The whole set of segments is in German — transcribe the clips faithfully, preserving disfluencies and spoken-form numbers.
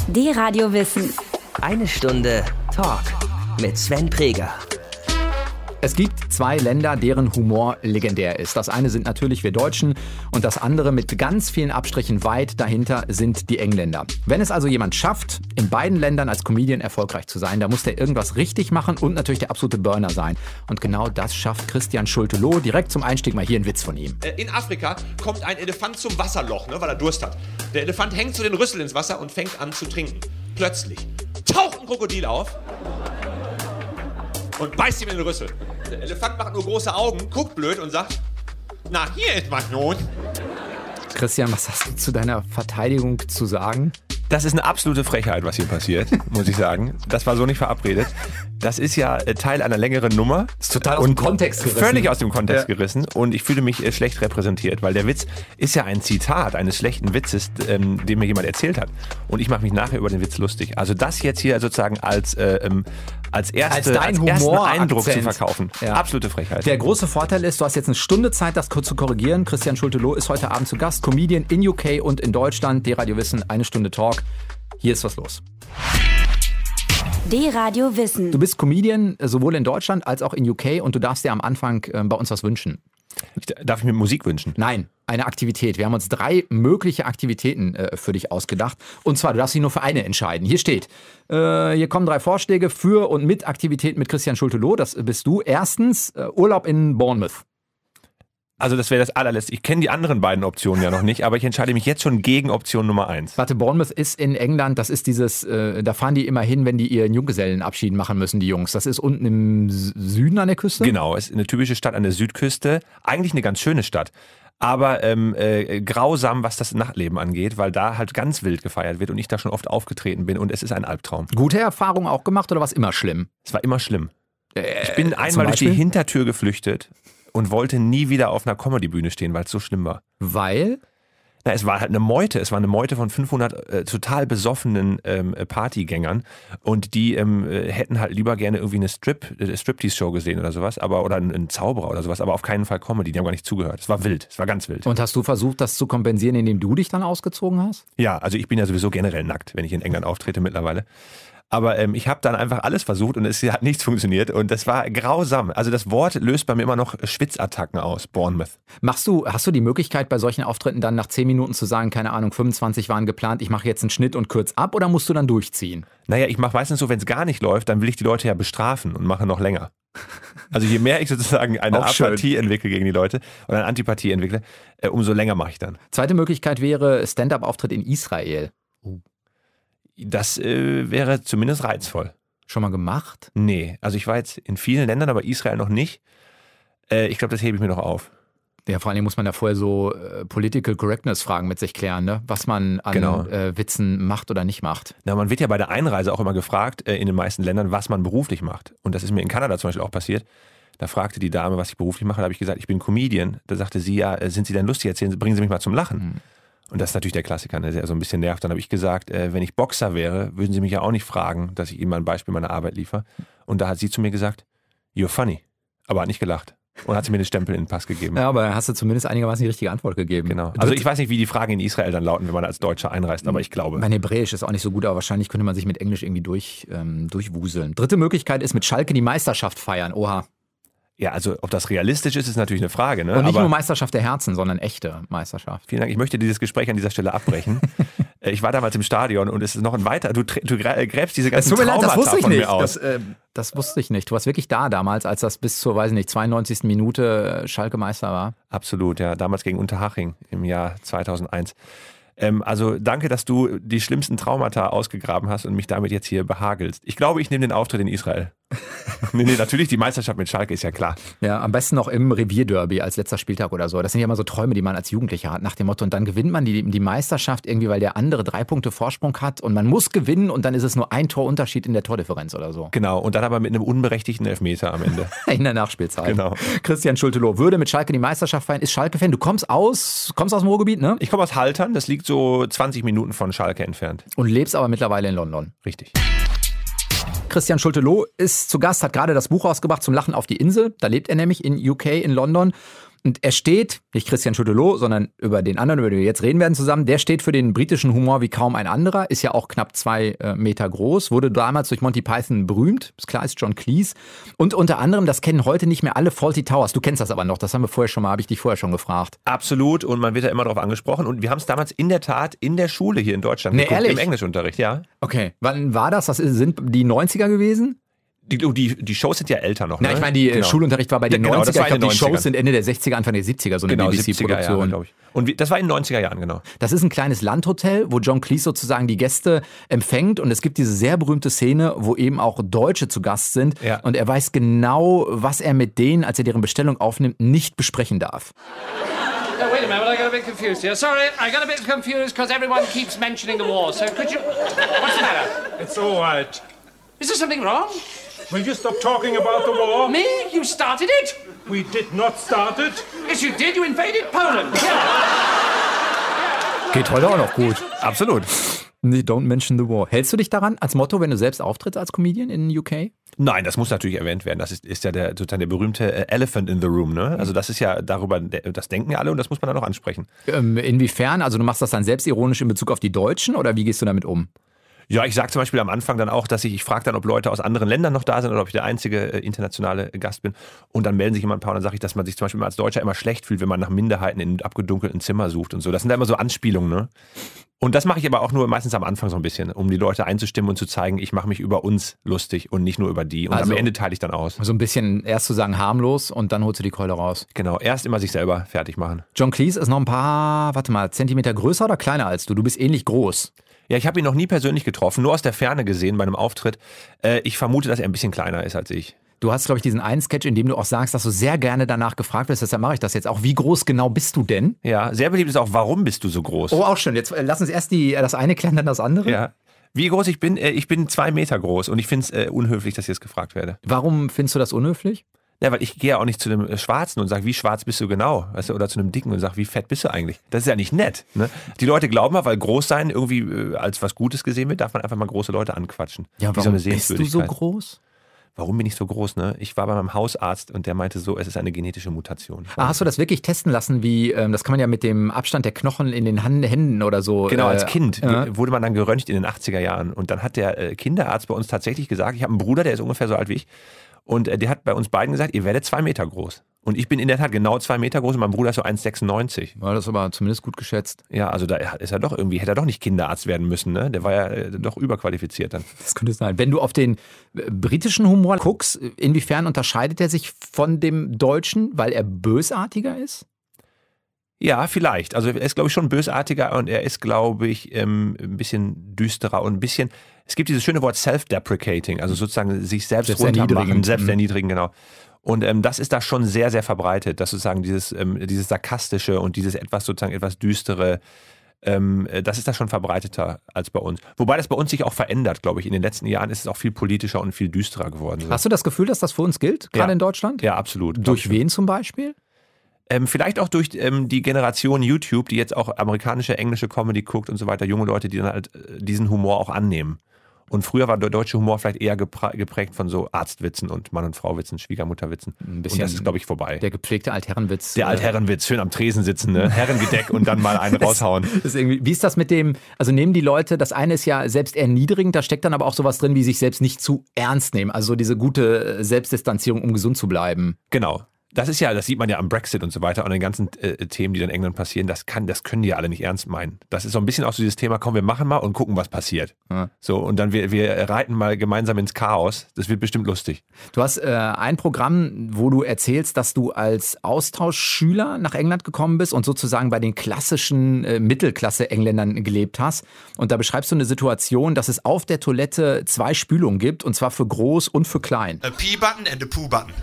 D-Radio Wissen. Eine Stunde Talk mit Sven Preger. Es gibt zwei Länder, deren Humor legendär ist. Das eine sind natürlich wir Deutschen und das andere mit ganz vielen Abstrichen weit dahinter sind die Engländer. Wenn es also jemand schafft, in beiden Ländern als Comedian erfolgreich zu sein, da muss der irgendwas richtig machen und natürlich der absolute Burner sein. Und genau das schafft Christian Schulte-Loh. Direkt zum Einstieg mal hier ein Witz von ihm. In Afrika kommt ein Elefant zum Wasserloch, ne, weil er Durst hat. Der Elefant hängt so den Rüssel ins Wasser und fängt an zu trinken. Plötzlich taucht ein Krokodil auf und beißt ihm in den Rüssel. Der Elefant macht nur große Augen, guckt blöd und sagt, na, hier ist was nun. Christian, was hast du zu deiner Verteidigung zu sagen? Das ist eine absolute Frechheit, was hier passiert, muss ich sagen. Das war so nicht verabredet. Das ist ja Teil einer längeren Nummer. Das ist total aus dem Kontext gerissen. Völlig aus dem Kontext ja. gerissen. Und ich fühle mich schlecht repräsentiert, weil der Witz ist ja ein Zitat eines schlechten Witzes, ähm, den mir jemand erzählt hat. Und ich mache mich nachher über den Witz lustig. Also das jetzt hier sozusagen als, äh, als, erste, als, als ersten Eindruck zu verkaufen. Ja. Absolute Frechheit. Der große Vorteil ist, du hast jetzt eine Stunde Zeit, das kurz zu korrigieren. Christian Schulte-Loh ist heute Abend zu Gast. Comedian in U K und in Deutschland. D-Radio Wissen, eine Stunde Talk. Hier ist was los. D-Radio Wissen. Du bist Comedian sowohl in Deutschland als auch in U K und du darfst dir am Anfang äh, bei uns was wünschen. Ich, darf ich mir Musik wünschen? Nein, eine Aktivität. Wir haben uns drei mögliche Aktivitäten äh, für dich ausgedacht. Und zwar, du darfst dich nur für eine entscheiden. Hier steht, äh, hier kommen drei Vorschläge für und mit Aktivitäten mit Christian Schulte-Loh. Das bist du. Erstens, äh, Urlaub in Bournemouth. Also das wäre das allerletzte. Ich kenne die anderen beiden Optionen ja noch nicht, aber ich entscheide mich jetzt schon gegen Option Nummer eins. Warte, Bournemouth ist in England, das ist dieses, äh, da fahren die immer hin, wenn die ihren Junggesellenabschied machen müssen, die Jungs. Das ist unten im Süden an der Küste? Genau, es ist eine typische Stadt an der Südküste. Eigentlich eine ganz schöne Stadt. Aber ähm, äh, grausam, was das Nachtleben angeht, weil da halt ganz wild gefeiert wird und ich da schon oft aufgetreten bin und es ist ein Albtraum. Gute Erfahrungen auch gemacht oder war es immer schlimm? Es war immer schlimm. Äh, ich bin einmal durch die Hintertür geflüchtet und wollte nie wieder auf einer Comedy-Bühne stehen, weil es so schlimm war. Weil? Na, es war halt eine Meute. Es war eine Meute von fünfhundert äh, total besoffenen ähm, Partygängern und die ähm, hätten halt lieber gerne irgendwie eine Strip, äh, Striptease-Show gesehen oder sowas, aber oder einen, einen Zauberer oder sowas, aber auf keinen Fall Comedy. Die haben gar nicht zugehört. Es war wild. Es war ganz wild. Und hast du versucht, das zu kompensieren, indem du dich dann ausgezogen hast? Ja, also ich bin ja sowieso generell nackt, wenn ich in England auftrete mittlerweile. Aber ähm, ich habe dann einfach alles versucht und es hat nichts funktioniert und das war grausam. Also das Wort löst bei mir immer noch Schwitzattacken aus, Bournemouth. Machst du, hast du die Möglichkeit bei solchen Auftritten dann nach zehn Minuten zu sagen, keine Ahnung, fünfundzwanzig waren geplant, ich mache jetzt einen Schnitt und kürz ab oder musst du dann durchziehen? Naja, ich mache meistens so, wenn es gar nicht läuft, dann will ich die Leute ja bestrafen und mache noch länger. Also je mehr ich sozusagen eine Auch schön. Apathie entwickle gegen die Leute oder eine Antipathie entwickle, äh, umso länger mache ich dann. Zweite Möglichkeit wäre Stand-up-Auftritt in Israel. Oh. Das äh, wäre zumindest reizvoll. Schon mal gemacht? Nee, also ich war jetzt in vielen Ländern, aber Israel noch nicht. Äh, ich glaube, das hebe ich mir noch auf. Ja, vor allem muss man da vorher so äh, Political Correctness-Fragen mit sich klären, ne? Was man an genau. äh, Witzen macht oder nicht macht. Na, man wird ja bei der Einreise auch immer gefragt, äh, in den meisten Ländern, was man beruflich macht. Und das ist mir in Kanada zum Beispiel auch passiert. Da fragte die Dame, was ich beruflich mache. Da habe ich gesagt, ich bin Comedian. Da sagte sie, ja, sind Sie denn lustig? Erzählen Sie, bringen Sie mich mal zum Lachen. Mhm. Und das ist natürlich der Klassiker, ne, der so ein bisschen nervt. Dann habe ich gesagt, äh, wenn ich Boxer wäre, würden Sie mich ja auch nicht fragen, dass ich Ihnen mal ein Beispiel meiner Arbeit liefere. Und da hat sie zu mir gesagt, you're funny. Aber hat nicht gelacht. Und hat sie mir den Stempel in den Pass gegeben. Ja, aber hast du zumindest einigermaßen die richtige Antwort gegeben. Genau. Also ich weiß nicht, wie die Fragen in Israel dann lauten, wenn man als Deutscher einreist, aber ich glaube. Mein Hebräisch ist auch nicht so gut, aber wahrscheinlich könnte man sich mit Englisch irgendwie durch, ähm, durchwuseln. Dritte Möglichkeit ist mit Schalke die Meisterschaft feiern. Oha. Ja, also ob das realistisch ist, ist natürlich eine Frage. Ne? Und nicht aber nur Meisterschaft der Herzen, sondern echte Meisterschaft. Vielen Dank. Ich möchte dieses Gespräch an dieser Stelle abbrechen. Ich war damals im Stadion und es ist noch ein weiter. Du, du gräbst diese ganzen Traumata das wusste ich von nicht. mir aus. Das, äh, das wusste ich nicht. Du warst wirklich da damals, als das bis zur, weiß nicht, zweiundneunzigsten Minute Schalke Meister war. Absolut, ja. Damals gegen Unterhaching im Jahr zweitausendeins. Ähm, also danke, dass du die schlimmsten Traumata ausgegraben hast und mich damit jetzt hier behagelst. Ich glaube, ich nehme den Auftritt in Israel. nee, nee, natürlich die Meisterschaft mit Schalke ist ja klar. Ja, am besten noch im Revierderby als letzter Spieltag oder so. Das sind ja immer so Träume, die man als Jugendlicher hat, nach dem Motto, und dann gewinnt man die, die Meisterschaft irgendwie, weil der andere drei Punkte Vorsprung hat und man muss gewinnen und dann ist es nur ein Torunterschied in der Tordifferenz oder so. Genau, und dann aber mit einem unberechtigten Elfmeter am Ende. In der Nachspielzeit. Genau. Christian Schulte-Loh würde mit Schalke die Meisterschaft feiern, ist Schalke-Fan. Du kommst aus, kommst aus dem Ruhrgebiet, ne? Ich komme aus Haltern, das liegt so zwanzig Minuten von Schalke entfernt. Und lebst aber mittlerweile in London. Richtig. Christian Schulte-Loh ist zu Gast, hat gerade das Buch rausgebracht, Zum Lachen auf die Insel. Da lebt er nämlich in U K, in London. Und er steht, nicht Christian Choudelot, sondern über den anderen, über den wir jetzt reden werden zusammen, der steht für den britischen Humor wie kaum ein anderer, ist ja auch knapp zwei äh, Meter groß, wurde damals durch Monty Python berühmt, ist klar, ist John Cleese. Und unter anderem, das kennen heute nicht mehr alle, Fawlty Towers. Du kennst das aber noch, das haben wir vorher schon mal, habe ich dich vorher schon gefragt. Absolut, und man wird ja immer darauf angesprochen. Und wir haben es damals in der Tat in der Schule hier in Deutschland Nee, geguckt, ehrlich? im Englischunterricht, ja. Okay, wann war das? Das sind die neunziger gewesen? Die, die, die Shows sind ja älter noch, ne? Na, ich meine, die Genau. Schulunterricht war bei den Ja, genau, das neunziger. war Ich in glaube, die den Shows sind Ende der sechziger, Anfang der siebziger, so eine Genau, B B siebziger Jahre, C-Produktion. glaube ich. Und wie, das war in den neunziger Jahren, genau. Das ist ein kleines Landhotel, wo John Cleese sozusagen die Gäste empfängt. Und es gibt diese sehr berühmte Szene, wo eben auch Deutsche zu Gast sind. Ja. Und er weiß genau, was er mit denen, als er deren Bestellung aufnimmt, nicht besprechen darf. Oh, wait a minute, I got a bit confused here. Sorry, I got a bit confused because everyone keeps mentioning the war. So could you... What's the matter? It's all right. Is there something wrong? Will you stop talking about the war? Me? You started it? We did not start it. Yes, you did. You invaded Poland. Yeah. Geht heute auch noch gut. Absolut. Nee, don't mention the war. Hältst du dich daran als Motto, wenn du selbst auftrittst als Comedian in U K? Nein, das muss natürlich erwähnt werden. Das ist, ist ja der, sozusagen der berühmte äh, Elephant in the Room, ne? Also das ist ja darüber, das denken ja alle und das muss man dann auch ansprechen. Ähm, inwiefern? Also du machst das dann selbstironisch in Bezug auf die Deutschen oder wie gehst du damit um? Ja, ich sage zum Beispiel am Anfang dann auch, dass ich, ich frage dann, ob Leute aus anderen Ländern noch da sind oder ob ich der einzige äh, internationale Gast bin. Und dann melden sich immer ein paar und dann sage ich, dass man sich zum Beispiel als Deutscher immer schlecht fühlt, wenn man nach Minderheiten in einem abgedunkelten Zimmer sucht und so. Das sind da immer so Anspielungen, ne? Und das mache ich aber auch nur meistens am Anfang so ein bisschen, um die Leute einzustimmen und zu zeigen, ich mache mich über uns lustig und nicht nur über die. Und Also- am Ende teile ich dann aus. So ein bisschen erst zu sagen harmlos und dann holst du die Keule raus. Genau, erst immer sich selber fertig machen. John Cleese ist noch ein paar, warte mal, Zentimeter größer oder kleiner als du? Du bist ähnlich groß. Ja, ich habe ihn noch nie persönlich getroffen, nur aus der Ferne gesehen bei einem Auftritt. Äh, ich vermute, dass er ein bisschen kleiner ist als ich. Du hast, glaube ich, diesen einen Sketch, in dem du auch sagst, dass du sehr gerne danach gefragt wirst. Deshalb mache ich das jetzt auch. Wie groß genau bist du denn? Ja, sehr beliebt ist auch, warum bist du so groß? Oh, auch schön. Jetzt äh, lass uns erst die, äh, das eine klären, dann das andere. Ja. Wie groß ich bin? Äh, ich bin zwei Meter groß und ich finde es äh, unhöflich, dass ich jetzt gefragt werde. Warum findest du das unhöflich? Ja, weil ich gehe ja auch nicht zu einem äh, Schwarzen und sage, wie schwarz bist du genau? Weißt du, oder zu einem Dicken und sage, wie fett bist du eigentlich? Das ist ja nicht nett. Ne? Die Leute glauben mal, weil groß sein irgendwie äh, als was Gutes gesehen wird, darf man einfach mal große Leute anquatschen. Ja, Wie warum so eine bist du so Sehenswürdigkeit. groß? Warum bin ich so groß? Ne? Ich war bei meinem Hausarzt und der meinte so, es ist eine genetische Mutation. Ah, hast du das wirklich testen lassen, wie, ähm, das kann man ja mit dem Abstand der Knochen in den Han- Händen oder so. Genau, äh, als Kind ja. wurde man dann geröntgt in den achtziger Jahren. Und dann hat der äh, Kinderarzt bei uns tatsächlich gesagt, ich habe einen Bruder, der ist ungefähr so alt wie ich. Und äh, der hat bei uns beiden gesagt, ihr werdet zwei Meter groß. Und ich bin in der Tat genau zwei Meter groß und mein Bruder ist so eins Komma sechsundneunzig. War das aber zumindest gut geschätzt. Ja, also da ist er doch irgendwie, hätte er doch nicht Kinderarzt werden müssen, ne? Der war ja äh, doch überqualifiziert dann. Das könnte sein. Wenn du auf den äh, britischen Humor guckst, inwiefern unterscheidet er sich von dem deutschen, weil er bösartiger ist? Ja, vielleicht. Also er ist, glaube ich, schon bösartiger und er ist, glaube ich, ähm, ein bisschen düsterer und ein bisschen, es gibt dieses schöne Wort self-deprecating, also sozusagen sich selbst runtermachen, Selbsterniedrigend. selbst erniedrigen, genau. Und ähm, das ist da schon sehr, sehr verbreitet, dass sozusagen dieses, ähm, dieses Sarkastische und dieses etwas sozusagen etwas Düstere, ähm, das ist da schon verbreiteter als bei uns. Wobei das bei uns sich auch verändert, glaube ich. In den letzten Jahren ist es auch viel politischer und viel düsterer geworden. So. Hast du das Gefühl, dass das für uns gilt, gerade Ja. in Deutschland? Ja, absolut. glaub Durch ich. wen zum Beispiel? Ähm, vielleicht auch durch ähm, die Generation YouTube, die jetzt auch amerikanische, englische Comedy guckt und so weiter. Junge Leute, die dann halt äh, diesen Humor auch annehmen. Und früher war der deutsche Humor vielleicht eher gepra- geprägt von so Arztwitzen und Mann- und Frauwitzen, Schwiegermutterwitzen. Ein bisschen und das ist, glaube ich, vorbei. Der gepflegte Altherrenwitz. Der Altherrenwitz, schön am Tresen sitzen, ne? Herrengedeck und dann mal einen raushauen. Das ist irgendwie, wie ist das mit dem, also nehmen die Leute, das eine ist ja selbst erniedrigend, da steckt dann aber auch sowas drin, wie sich selbst nicht zu ernst nehmen. Also so diese gute Selbstdistanzierung, um gesund zu bleiben. Genau. Das ist ja, das sieht man ja am Brexit und so weiter und den ganzen äh, Themen, die dann in England passieren, das kann, das können die ja alle nicht ernst meinen. Das ist so ein bisschen auch so dieses Thema, komm, wir machen mal und gucken, was passiert. Ja. So, und dann wir, wir reiten mal gemeinsam ins Chaos. Das wird bestimmt lustig. Du hast äh, ein Programm, wo du erzählst, dass du als Austauschschüler nach England gekommen bist und sozusagen bei den klassischen äh, Mittelklasse-Engländern gelebt hast. Und da beschreibst du eine Situation, dass es auf der Toilette zwei Spülungen gibt, und zwar für groß und für klein. A pee button and a poo button.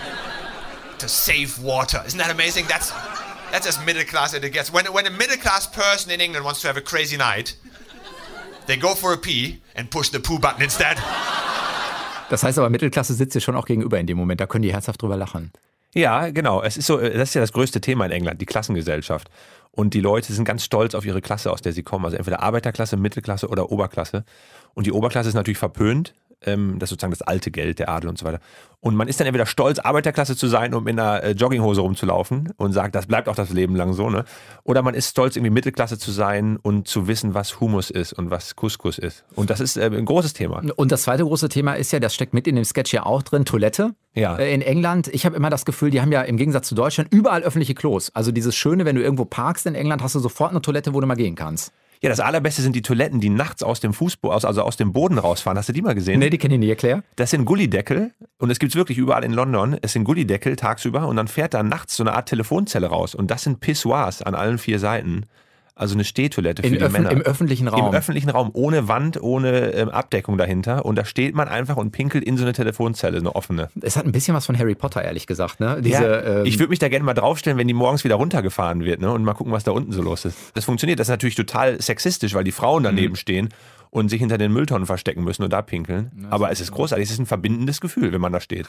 To save water. Isn't that amazing? That's that's as middle class as it gets. When, when a middle class person in England wants to have a crazy night, they go for a pee and push the poo button instead. Das heißt aber, Mittelklasse sitzt dir schon auch gegenüber in dem Moment, da können die herzhaft drüber lachen. Ja, genau. Es ist so, das ist ja das größte Thema in England, die Klassengesellschaft. Und die Leute sind ganz stolz auf ihre Klasse, aus der sie kommen. Also entweder Arbeiterklasse, Mittelklasse oder Oberklasse. Und die Oberklasse ist natürlich verpönt. Ähm, das ist sozusagen das alte Geld, der Adel und so weiter. Und man ist dann entweder stolz, Arbeiterklasse zu sein, um in einer äh, Jogginghose rumzulaufen und sagt, das bleibt auch das Leben lang so, ne? Oder man ist stolz, irgendwie Mittelklasse zu sein und zu wissen, was Hummus ist und was Couscous ist. Und das ist äh, ein großes Thema. Und das zweite große Thema ist ja, das steckt mit in dem Sketch ja auch drin, Toilette. Ja. Äh, in England, ich habe immer das Gefühl, die haben ja im Gegensatz zu Deutschland überall öffentliche Klos. Also dieses Schöne, wenn du irgendwo parkst in England, hast du sofort eine Toilette, wo du mal gehen kannst. Ja, das Allerbeste sind die Toiletten, die nachts aus dem Fußboden, also aus dem Boden rausfahren. Hast du die mal gesehen? Nee, die kenne ich nicht, erklär. Das sind Gullideckel und es gibt es wirklich überall in London. Es sind Gullideckel tagsüber und dann fährt da nachts so eine Art Telefonzelle raus. Und das sind Pissoirs an allen vier Seiten. Also eine Stehtoilette für In die öffn- Männer. Im öffentlichen Raum. Im öffentlichen Raum, ohne Wand, ohne ähm, Abdeckung dahinter. Und da steht man einfach und pinkelt in so eine Telefonzelle, eine offene. Es hat ein bisschen was von Harry Potter, ehrlich gesagt. Ne? Diese, Ja, ähm, ich würde mich da gerne mal draufstellen, wenn die morgens wieder runtergefahren wird, ne? Und mal gucken, was da unten so los ist. Das funktioniert. Das ist natürlich total sexistisch, weil die Frauen daneben Mhm. stehen und sich hinter den Mülltonnen verstecken müssen und da pinkeln. Aber es ist großartig. Es ist ein verbindendes Gefühl, wenn man da steht.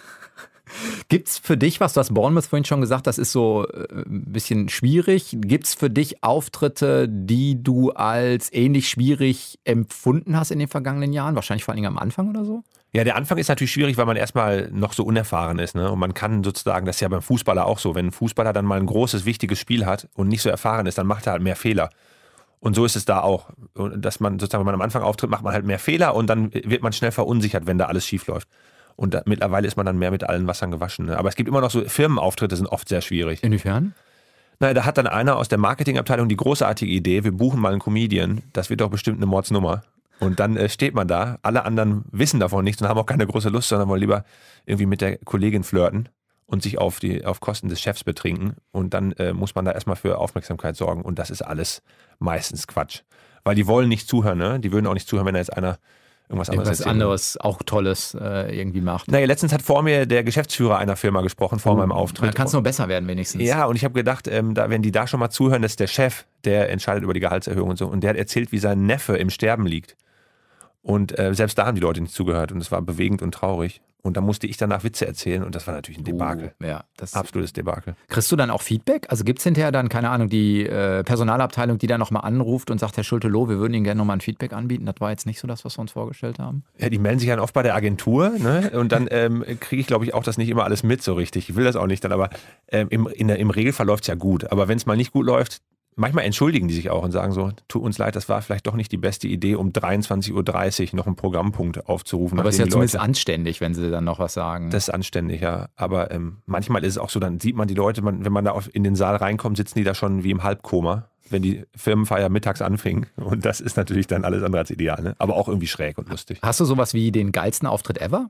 Gibt's für dich was, du hast Bournemouth vorhin schon gesagt, das ist so äh, ein bisschen schwierig. Gibt's für dich Auftritte, die du als ähnlich schwierig empfunden hast in den vergangenen Jahren? Wahrscheinlich vor allen Dingen am Anfang oder so? Ja, der Anfang ist natürlich schwierig, weil man erstmal noch so unerfahren ist. Ne? Und man kann sozusagen, das ist ja beim Fußballer auch so, wenn ein Fußballer dann mal ein großes, wichtiges Spiel hat und nicht so erfahren ist, dann macht er halt mehr Fehler. Und so ist es da auch. Dass man sozusagen, wenn man am Anfang auftritt, macht man halt mehr Fehler und dann wird man schnell verunsichert, wenn da alles schief läuft. Und da, mittlerweile ist man dann mehr mit allen Wassern gewaschen. Ne? Aber es gibt immer noch so, Firmenauftritte sind oft sehr schwierig. Inwiefern? Naja, da hat dann einer aus der Marketingabteilung die großartige Idee, wir buchen mal einen Comedian, das wird doch bestimmt eine Mordsnummer. Und dann äh, steht man da, alle anderen wissen davon nichts und haben auch keine große Lust, sondern wollen lieber irgendwie mit der Kollegin flirten und sich auf, die, auf Kosten des Chefs betrinken. Und dann äh, muss man da erstmal für Aufmerksamkeit sorgen. Und das ist alles meistens Quatsch. Weil die wollen nicht zuhören, ne? Die würden auch nicht zuhören, wenn da jetzt einer irgendwas anderes Irgendwas erzählt. anderes, auch Tolles äh, irgendwie macht. Naja, letztens hat vor mir der Geschäftsführer einer Firma gesprochen, vor meinem Auftritt. Dann kann es nur besser werden wenigstens. Ja, und ich habe gedacht, ähm, da, wenn die da schon mal zuhören, das ist der Chef, der entscheidet über die Gehaltserhöhung und so. Und der hat erzählt, wie sein Neffe im Sterben liegt. Und äh, selbst da haben die Leute nicht zugehört und es war bewegend und traurig. Und da musste ich danach Witze erzählen und das war natürlich ein Debakel. Uh, ja, das Absolutes Debakel. Kriegst du dann auch Feedback? Also gibt es hinterher dann, keine Ahnung, die äh, Personalabteilung, die dann nochmal anruft und sagt, Herr Schulte-Loh, wir würden Ihnen gerne nochmal ein Feedback anbieten. Das war jetzt nicht so das, was wir uns vorgestellt haben. Ja, die melden sich dann oft bei der Agentur, ne? Und dann ähm, kriege ich, glaube ich, auch das nicht immer alles mit so richtig. Ich will das auch nicht dann, aber ähm, im, in der, im Regelfall läuft es ja gut. Aber wenn es mal nicht gut läuft, manchmal entschuldigen die sich auch und sagen so, tut uns leid, das war vielleicht doch nicht die beste Idee, um dreiundzwanzig Uhr dreißig noch einen Programmpunkt aufzurufen. Aber es ist ja die zumindest Leute, anständig, wenn sie dann noch was sagen. das ist anständig, ja. Aber ähm, manchmal ist es auch so, dann sieht man die Leute, man, wenn man da auf, in den Saal reinkommt, sitzen die da schon wie im Halbkoma, wenn die Firmenfeier mittags anfing. Und das ist natürlich dann alles andere als ideal, ne? Aber auch irgendwie schräg und lustig. Hast du sowas wie den geilsten Auftritt ever?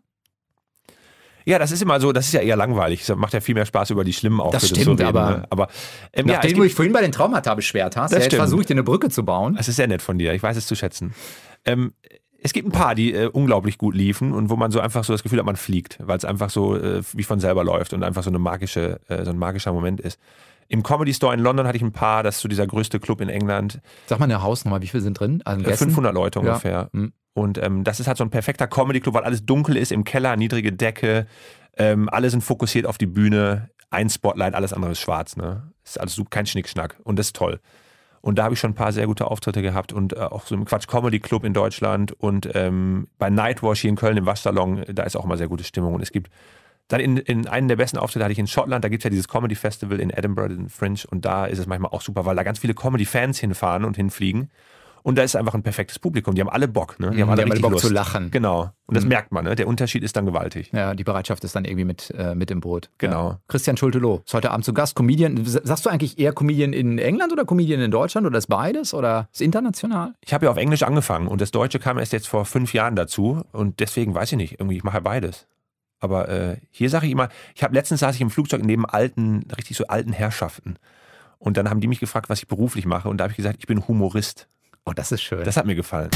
Ja, das ist immer so, das ist ja eher langweilig. Es macht ja viel mehr Spaß, über die schlimmen Auftritte stimmt, zu reden. aber- ne? aber ähm, ja, es Nachdem du gibt- dich vorhin bei den Traumata beschwert hast, Das ja, jetzt stimmt. versuche ich dir eine Brücke zu bauen. Das ist sehr nett von dir, ich weiß es zu schätzen. Ähm, es gibt ein paar, die äh, unglaublich gut liefen und wo man so einfach so das Gefühl hat, man fliegt, weil es einfach so äh, wie von selber läuft und einfach so, eine magische, äh, so ein magischer Moment ist. Im Comedy Store in London hatte ich ein paar, das ist so dieser größte Club in England. Sag mal eine Hausnummer, wie viel sind drin? Also Äh, Gästen? fünfhundert Leute Ja. ungefähr. Hm. Und ähm, das ist halt so ein perfekter Comedy-Club, weil alles dunkel ist, im Keller, niedrige Decke, ähm, alle sind fokussiert auf die Bühne, ein Spotlight, alles andere ist schwarz. Ne? Ist alles so kein Schnickschnack und das ist toll. Und da habe ich schon ein paar sehr gute Auftritte gehabt und äh, auch so im Quatsch Comedy Club in Deutschland und ähm, bei Nightwash hier in Köln im Waschsalon, da ist auch immer sehr gute Stimmung. Und es gibt dann in, in einen der besten Auftritte hatte ich in Schottland, da gibt es ja dieses Comedy Festival in Edinburgh, in Fringe und da ist es manchmal auch super, weil da ganz viele Comedy-Fans hinfahren und hinfliegen. Und da ist einfach ein perfektes Publikum. Die haben alle Bock. Ne? Die haben alle, Die haben alle richtig Bock Lust zu lachen. Genau. Und das Mhm. merkt man. Ne? Der Unterschied ist dann gewaltig. Ja, die Bereitschaft ist dann irgendwie mit, äh, mit im Boot. Genau. Ja. Christian Schulte-Loh ist heute Abend zu Gast. Comedian. Sagst du eigentlich eher Comedian in England oder Comedian in Deutschland oder ist beides oder ist international? Ich habe ja auf Englisch angefangen und das Deutsche kam erst jetzt vor fünf Jahren dazu. Und deswegen weiß ich nicht. Irgendwie, ich mache ja beides. Aber äh, hier sage ich immer, ich habe letztens saß ich im Flugzeug neben alten, richtig so alten Herrschaften. Und dann haben die mich gefragt, was ich beruflich mache. Und da habe ich gesagt, ich bin Humorist. Oh, das ist schön. Das hat mir gefallen.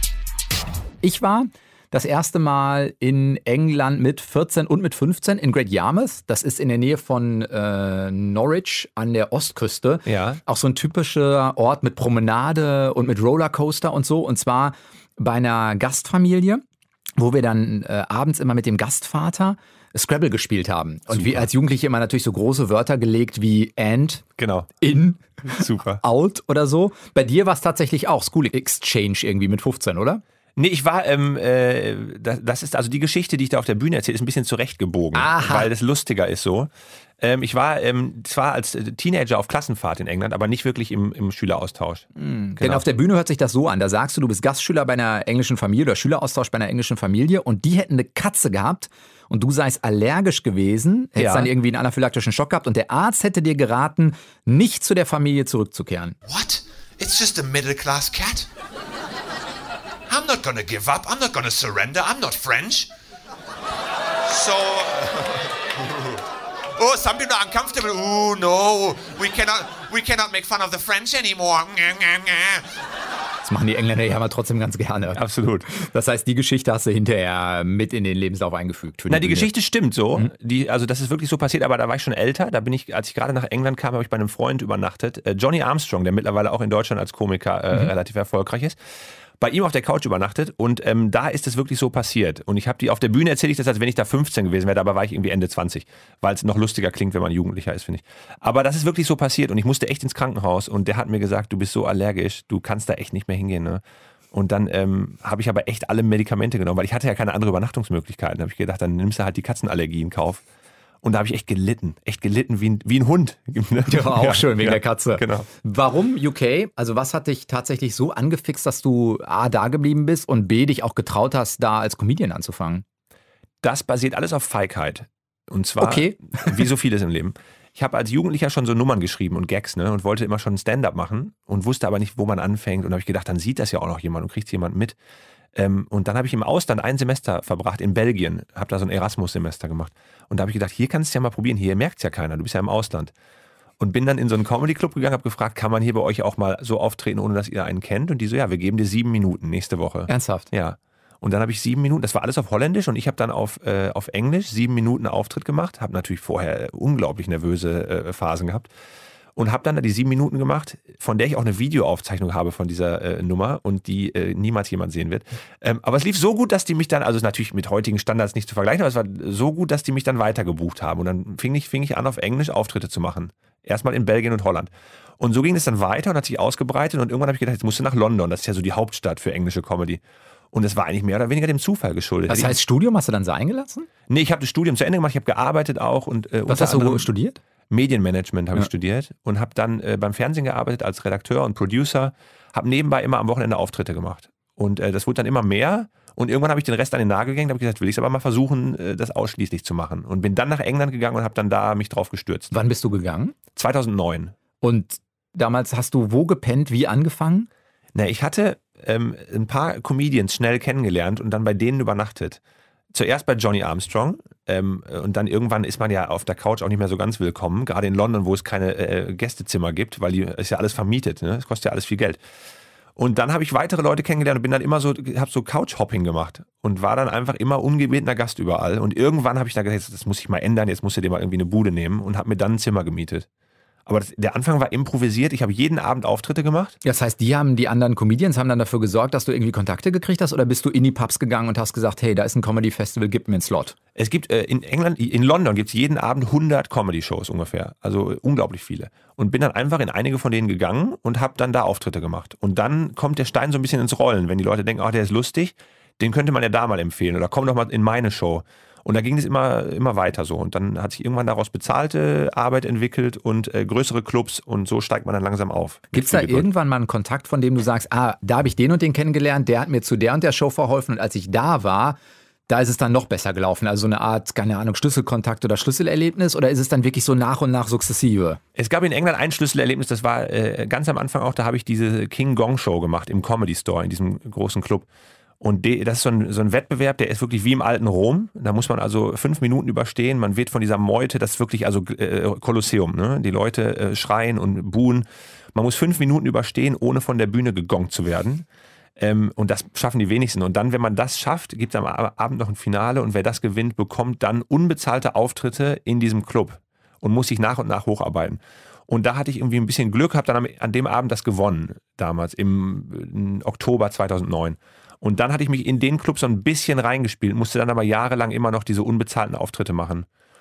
Ich war das erste Mal in England mit vierzehn und mit fünfzehn in Great Yarmouth. Das ist in der Nähe von äh, Norwich an der Ostküste. Ja. Auch so ein typischer Ort mit Promenade und mit Rollercoaster und so. Und zwar bei einer Gastfamilie, wo wir dann äh, abends immer mit dem Gastvater Scrabble gespielt haben. Und Super. wir als Jugendliche immer natürlich so große Wörter gelegt wie and, Genau. in, Super. out oder so. Bei dir war es tatsächlich auch School Exchange irgendwie mit fünfzehn, oder? Nee, ich war, ähm, äh, das, das ist also die Geschichte, die ich da auf der Bühne erzähle, ist ein bisschen zurechtgebogen, Aha. weil das lustiger ist so. Ähm, ich war ähm, zwar als Teenager auf Klassenfahrt in England, aber nicht wirklich im, im Schüleraustausch. Mhm. Genau. Denn auf der Bühne hört sich das so an. Da sagst du, du bist Gastschüler bei einer englischen Familie oder Schüleraustausch bei einer englischen Familie und die hätten eine Katze gehabt und du seist allergisch gewesen, hättest Ja. dann irgendwie einen anaphylaktischen Schock gehabt und der Arzt hätte dir geraten, nicht zu der Familie zurückzukehren. What? It's just a middle class cat. I'm not gonna give up. I'm not gonna surrender. I'm not French. So. Oh, some people are uncomfortable. Oh no, we cannot, we cannot make fun of the French anymore. Das machen die Engländer ja aber trotzdem ganz gerne. Absolut. Das heißt, die Geschichte hast du hinterher mit in den Lebenslauf eingefügt. Für die Na, die Bühne. Geschichte stimmt so. Mhm. Die, also das ist wirklich so passiert, aber da war ich schon älter. Da bin ich, als ich gerade nach England kam, habe ich bei einem Freund übernachtet. Äh, Johnny Armstrong, der mittlerweile auch in Deutschland als Komiker äh, mhm. relativ erfolgreich ist. Bei ihm auf der Couch übernachtet und ähm, da ist es wirklich so passiert. Und ich habe die auf der Bühne erzähle ich das, als wenn ich da fünfzehn gewesen wäre, dabei war ich irgendwie Ende zwanzig, weil es noch lustiger klingt, wenn man Jugendlicher ist, finde ich. Aber das ist wirklich so passiert und ich musste echt ins Krankenhaus und der hat mir gesagt, du bist so allergisch, du kannst da echt nicht mehr hingehen. Ne? Und dann ähm, habe ich aber echt alle Medikamente genommen, weil ich hatte ja keine andere Übernachtungsmöglichkeiten. Da habe ich gedacht, dann nimmst du halt die Katzenallergie in Kauf. Und da habe ich echt gelitten. Echt gelitten wie ein, wie ein Hund. Ja, auch ja, schön, wegen ja, der Katze. Genau. Warum U K? Also was hat dich tatsächlich so angefixt, dass du A, da geblieben bist und B, dich auch getraut hast, da als Comedian anzufangen? Das basiert alles auf Feigheit. Und zwar, okay. wie so vieles im Leben. Ich habe als Jugendlicher schon so Nummern geschrieben und Gags, ne, und wollte immer schon Stand-up machen und wusste aber nicht, wo man anfängt. Und habe ich gedacht, dann sieht das ja auch noch jemand und kriegt jemand mit. Ähm, und dann habe ich im Ausland ein Semester verbracht in Belgien, habe da so ein Erasmus-Semester gemacht. Und da habe ich gedacht, hier kannst du ja mal probieren, hier merkt es ja keiner, du bist ja im Ausland. Und bin dann in so einen Comedy-Club gegangen, habe gefragt, kann man hier bei euch auch mal so auftreten, ohne dass ihr einen kennt? Und die so, ja, wir geben dir sieben Minuten nächste Woche. Ernsthaft? Ja. Und dann habe ich sieben Minuten, das war alles auf Holländisch und ich habe dann auf, äh, auf Englisch sieben Minuten Auftritt gemacht, habe natürlich vorher äh, unglaublich nervöse äh, Phasen gehabt. Und habe dann da die sieben Minuten gemacht, von der ich auch eine Videoaufzeichnung habe von dieser äh, Nummer und die äh, niemals jemand sehen wird. Ähm, aber es lief so gut, dass die mich dann, also natürlich mit heutigen Standards nicht zu vergleichen, aber es war so gut, dass die mich dann weiter gebucht haben. Und dann fing ich, fing ich an, auf Englisch Auftritte zu machen. Erstmal in Belgien und Holland. Und so ging es dann weiter und hat sich ausgebreitet und irgendwann habe ich gedacht, jetzt musst du nach London, das ist ja so die Hauptstadt für englische Comedy. Und es war eigentlich mehr oder weniger dem Zufall geschuldet. Das heißt, Studium hast du dann sein gelassen? Nee, ich habe das Studium zu Ende gemacht, ich habe gearbeitet auch. Und, äh, Was hast du studiert? Medienmanagement habe ja. ich studiert und habe dann äh, beim Fernsehen gearbeitet als Redakteur und Producer, habe nebenbei immer am Wochenende Auftritte gemacht. Und äh, das wurde dann immer mehr und irgendwann habe ich den Rest an den Nagel gehängt, habe gesagt, will ich es aber mal versuchen, äh, das ausschließlich zu machen. Und bin dann nach England gegangen und habe dann da mich drauf gestürzt. Wann bist du gegangen? zweitausendneun. Und damals hast du wo gepennt, wie angefangen? Na, ich hatte ähm, ein paar Comedians schnell kennengelernt und dann bei denen übernachtet. Zuerst bei Johnny Armstrong ähm, und dann irgendwann ist man ja auf der Couch auch nicht mehr so ganz willkommen, gerade in London, wo es keine äh, Gästezimmer gibt, weil die ist ja alles vermietet, ne? Das kostet ja alles viel Geld. Und dann habe ich weitere Leute kennengelernt und bin dann immer so, habe so Couch-Hopping gemacht und war dann einfach immer ungebetener Gast überall. Und irgendwann habe ich dann gesagt, das muss ich mal ändern, jetzt musst du dir mal irgendwie eine Bude nehmen und habe mir dann ein Zimmer gemietet. Aber das, der Anfang war improvisiert. Ich habe jeden Abend Auftritte gemacht. Das heißt, die haben, die anderen Comedians haben dann dafür gesorgt, dass du irgendwie Kontakte gekriegt hast? Oder bist du in die Pubs gegangen und hast gesagt, hey, da ist ein Comedy-Festival, gib mir einen Slot? Es gibt äh, in England, in London gibt es jeden Abend hundert Comedy-Shows ungefähr. Also äh, unglaublich viele. Und bin dann einfach in einige von denen gegangen und habe dann da Auftritte gemacht. Und dann kommt der Stein so ein bisschen ins Rollen. Wenn die Leute denken, ach, der ist lustig, den könnte man ja da mal empfehlen. Oder komm doch mal in meine Show. Und da ging es immer, immer weiter so. Und dann hat sich irgendwann daraus bezahlte Arbeit entwickelt und äh, größere Clubs und so steigt man dann langsam auf. Gibt es da irgendwann mal einen Kontakt, von dem du sagst, ah, da habe ich den und den kennengelernt, der hat mir zu der und der Show verholfen und als ich da war, da ist es dann noch besser gelaufen? Also so eine Art, keine Ahnung, Schlüsselkontakt oder Schlüsselerlebnis oder ist es dann wirklich so nach und nach sukzessive? Es gab in England ein Schlüsselerlebnis, das war äh, ganz am Anfang auch, da habe ich diese King Gong Show gemacht im Comedy Store, in diesem großen Club. Und de, das ist so ein, so ein Wettbewerb, der ist wirklich wie im alten Rom. Da muss man also fünf Minuten überstehen. Man wird von dieser Meute, das ist wirklich also äh, Kolosseum, ne? Die Leute äh, schreien und buhen. Man muss fünf Minuten überstehen, ohne von der Bühne gegongt zu werden. Ähm, und das schaffen die wenigsten. Und dann, wenn man das schafft, gibt es am Abend noch ein Finale. Und wer das gewinnt, bekommt dann unbezahlte Auftritte in diesem Club und muss sich nach und nach hocharbeiten. Und da hatte ich irgendwie ein bisschen Glück, habe dann an dem Abend das gewonnen, damals im, im Oktober zweitausendneun. Und dann hatte ich mich in den Club so ein bisschen reingespielt, musste dann aber jahrelang immer noch diese unbezahlten Auftritte machen.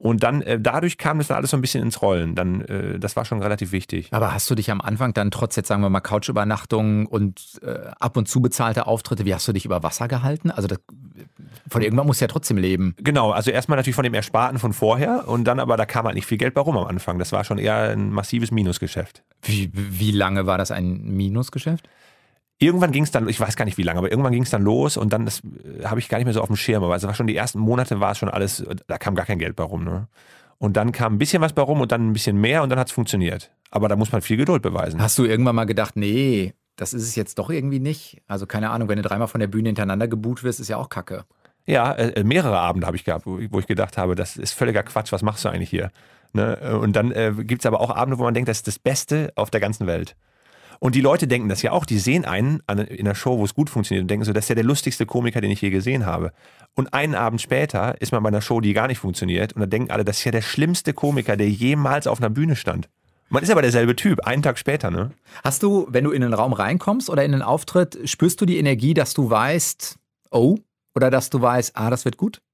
Und dann, äh, dadurch kam das dann alles so ein bisschen ins Rollen. Dann, äh, das war schon relativ wichtig. Aber hast du dich am Anfang dann trotz jetzt, sagen wir mal, Couchübernachtungen und äh, ab und zu bezahlte Auftritte, wie hast du dich über Wasser gehalten? Also das, von irgendwann musst du ja trotzdem leben. Genau, also erstmal natürlich von dem Ersparten von vorher und dann aber, da kam halt nicht viel Geld bei rum am Anfang. Das war schon eher ein massives Minusgeschäft. Wie, wie lange war das ein Minusgeschäft? Irgendwann ging es dann, ich weiß gar nicht wie lange, aber irgendwann ging es dann los und dann das äh, habe ich gar nicht mehr so auf dem Schirm. Aber es war schon die ersten Monate, war es schon alles, da kam gar kein Geld bei rum. Ne? Und dann kam ein bisschen was bei rum und dann ein bisschen mehr und dann hat es funktioniert. Aber da muss man viel Geduld beweisen. Hast du irgendwann mal gedacht, nee, das ist es jetzt doch irgendwie nicht? Also keine Ahnung, wenn du dreimal von der Bühne hintereinander gebuht wirst, ist ja auch Kacke. Ja, äh, mehrere Abende habe ich gehabt, wo, wo ich gedacht habe, das ist völliger Quatsch, was machst du eigentlich hier? Ne? Und dann äh, gibt es aber auch Abende, wo man denkt, das ist das Beste auf der ganzen Welt. Und die Leute denken das ja auch, die sehen einen an, in einer Show, wo es gut funktioniert und denken so, das ist ja der lustigste Komiker, den ich je gesehen habe. Und einen Abend später ist man bei einer Show, die gar nicht funktioniert und dann denken alle, das ist ja der schlimmste Komiker, der jemals auf einer Bühne stand. Man ist aber derselbe Typ, einen Tag später, ne? Hast du, wenn du in einen Raum reinkommst oder in einen Auftritt, spürst du die Energie, dass du weißt, oh, oder dass du weißt, ah, das wird gut?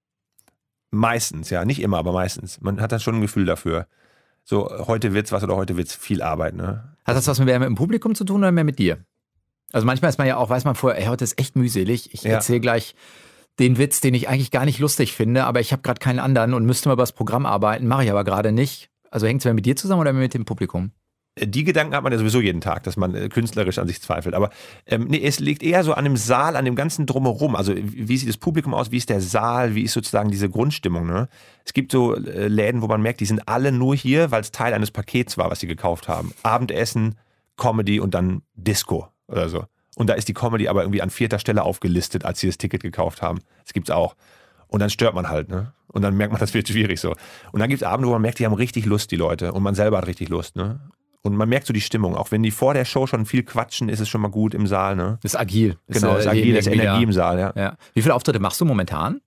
Meistens, ja, nicht immer, aber meistens. Man hat dann schon ein Gefühl dafür. So, heute wird's was oder heute wird's viel Arbeit, ne? Hat das was mehr mit dem Publikum zu tun oder mehr mit dir? Also manchmal ist man ja auch, weiß man vorher, ey, heute ist echt mühselig. Ich Ja. erzähle gleich den Witz, den ich eigentlich gar nicht lustig finde, aber ich habe gerade keinen anderen und müsste mal über das Programm arbeiten, mache ich aber gerade nicht. Also hängt es mehr mit dir zusammen oder mehr mit dem Publikum? Die Gedanken hat man ja sowieso jeden Tag, dass man äh, künstlerisch an sich zweifelt. Aber ähm, nee, es liegt eher so an dem Saal, an dem ganzen Drumherum. Also wie sieht das Publikum aus, wie ist der Saal, wie ist sozusagen diese Grundstimmung. Ne? Es gibt so äh, Läden, wo man merkt, die sind alle nur hier, weil es Teil eines Pakets war, was sie gekauft haben. Abendessen, Comedy und dann Disco oder so. Und da ist die Comedy aber irgendwie an vierter Stelle aufgelistet, als sie das Ticket gekauft haben. Das gibt's auch. Und dann stört man halt, ne? Und dann merkt man, das wird schwierig so. Und dann gibt es Abende, wo man merkt, die haben richtig Lust, die Leute. Und man selber hat richtig Lust, ne? Und man merkt so die Stimmung. Auch wenn die vor der Show schon viel quatschen, ist es schon mal gut im Saal, ne? Das ist agil. Genau, das ist agil, das ist Energie im Saal, ja. ja. Wie viele Auftritte machst du momentan?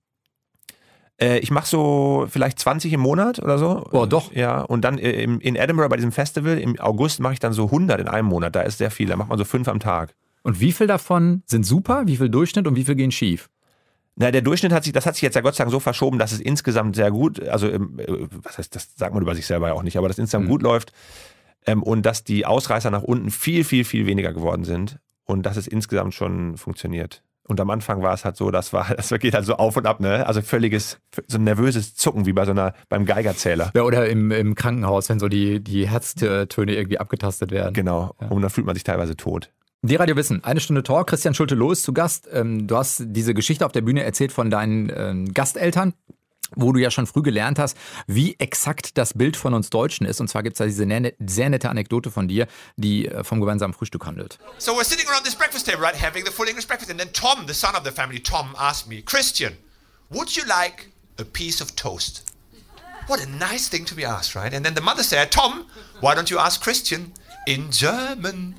Äh, ich mache so vielleicht zwanzig im Monat oder so. Oh, doch. Ja, und dann äh, im, in Edinburgh bei diesem Festival im August mache ich dann so hundert in einem Monat. Da ist sehr viel, da macht man so fünf am Tag. Und wie viel davon sind super, wie viel Durchschnitt und wie viel gehen schief? Na, der Durchschnitt hat sich, das hat sich jetzt ja Gott sei Dank so verschoben, dass es insgesamt sehr gut, also äh, was heißt, das sagt man über sich selber ja auch nicht, aber dass es insgesamt Mhm. gut läuft ähm, und dass die Ausreißer nach unten viel, viel, viel weniger geworden sind und dass es insgesamt schon funktioniert. Und am Anfang war es halt so, das war, das geht halt so auf und ab, ne? Also völliges, so ein nervöses Zucken wie bei so einer, beim Geigerzähler. Ja, oder im, im Krankenhaus, wenn so die, die Herztöne irgendwie abgetastet werden. Genau. Ja. Und dann fühlt man sich teilweise tot. Die Radio Wissen, eine Stunde Talk. Christian Schulte-Loh ist zu Gast. Ähm, du hast diese Geschichte auf der Bühne erzählt von deinen ähm, Gasteltern, wo du ja schon früh gelernt hast, wie exakt das Bild von uns Deutschen ist. Und zwar gibt es da diese ne- sehr nette Anekdote von dir, die äh, vom gemeinsamen Frühstück handelt. So we're sitting around this breakfast table, right, having the full English breakfast, and then Tom, the son of the family, Tom, asked me, Christian, would you like a piece of toast? What a nice thing to be asked, right? And then the mother said, Tom, why don't you ask Christian in German?